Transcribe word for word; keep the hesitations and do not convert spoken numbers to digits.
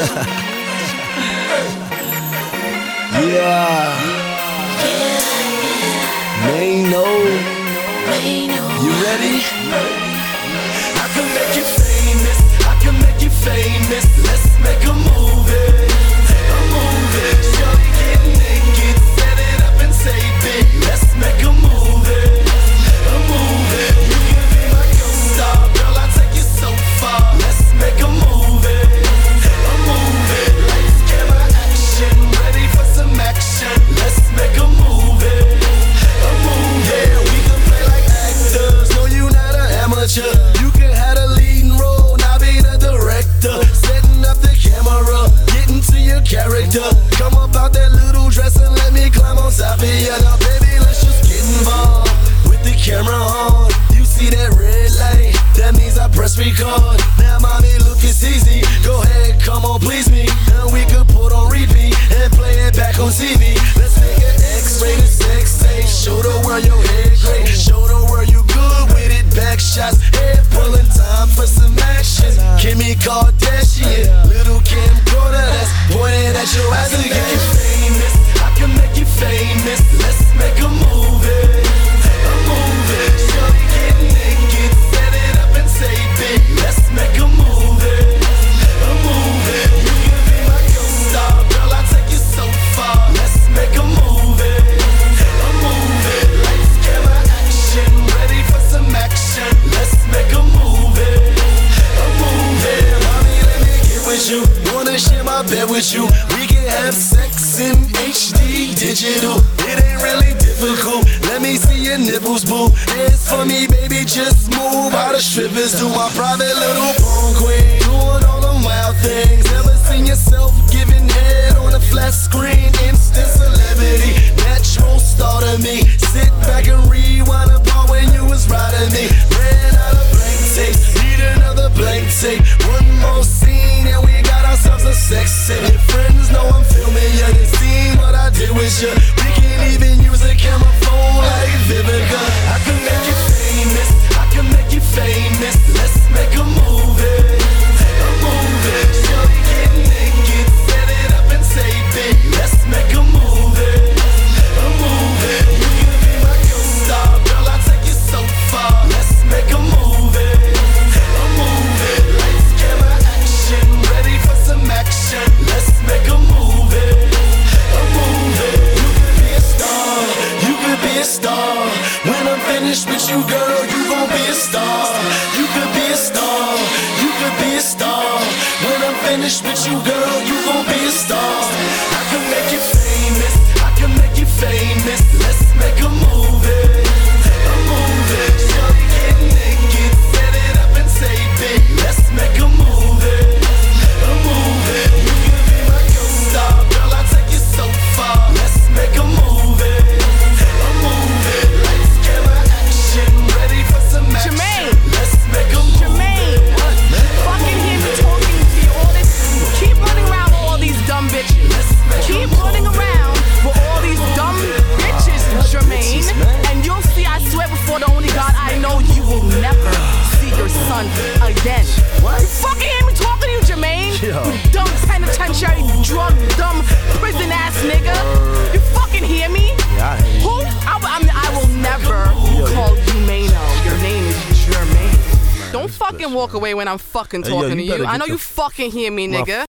Yeah. Mano. You ready? I can make you famous. I can make you famous. Let's make a movie. A movie. Shorty get naked, set it up and save it. Let's make a movie. A movie. You can be my co-star, girl. I'll take you so far. Let's make a movie. A movie. Lights, camera, action. Ready for some action. Let's make a movie. A movie. Yeah, we can play like actors. No, you not an amateur. You can have a leading role, not be the director. Setting up the camera, getting to your character. Come up out that little dress and let me climb on top of you. Now, baby, let's just get involved with the camera on. You see that red light? That means I press record. Now, mommy, look, it's easy. Go ahead, come on, please me. And we could put on repeat and play it back on T V. Let's make an X-rated sex tape. Show the world your head great. Show the world you good with it. Back shots, head pulling, time for some action. Kimmy Kardashian, little Kim Carter that's pointed at your ass to get you famous. I can make you famous. Let's make a movie. A movie. Shorty get naked, set it up and save it. Let's make a movie. A movie. You can be my co-star, girl. I'll take you so far. Let's make a movie. A movie. Lights, camera, action. Ready for some action. Let's make a movie. A movie. Mommy, let me get with you. Wanna share my bed with you. We can have sex in H D digital. It ain't really difficult. Let me see your nipples, boo. It's for me, baby. Just move how the strippers do. My private little porn queen, doing all them wild things. Never seen yourself giving head on a flat screen. Instant celebrity, natural star to me. Sit back and rewind a part when you was riding me. Ran out of blank tapes, need another blank tape. One more scene and we got ourselves a sex tape. Your friends know I'm filming you, they seen what I did with you. We can even use a camera phone like Vivica. I can make you famous, I can make you famous. Let's make a movie. A movie. Shorty get naked, set it up and save it. Let's make a movie. A movie. You can be my co-star, girl. I'll take you so far. Let's make a movie. A movie. Lights, camera, action. Ready for some action. Let's make a movie. A movie. You could be a star. You could be a star. When I'm finished with you, girl, you gon' be a star. You could be a star. You could be a star. When I'm finished with you, girl, you gon' be a star. I can make you famous. I can make you famous. Let's make a movie. A movie. Shorty get naked, set it up and save it. Let's make a movie. A movie. You can be my co-star, girl. I'll take you so far. Let's make a movie. A movie. Lights, camera, action. Ready for some action. Jermaine. Let's make a movie. Jermaine. What? Fucking hear me talking to you all this. Keep running around with all these dumb bitches. Keep running around with all these dumb bitches, Jermaine. And you'll see, I swear before the only God I know, you will never see your son again. What? You fucking hear me talking to you, Jermaine? Yo. You dumb penitentiary, drug, dumb, prison ass nigga. You fucking hear me? Yeah, I hear you. Who? I, I, mean, I will never call you Mano. Your name is Jermaine. Don't fucking walk away when I'm fucking Hey, yo, talking you to better you. I get know the you fucking hear me, My nigga.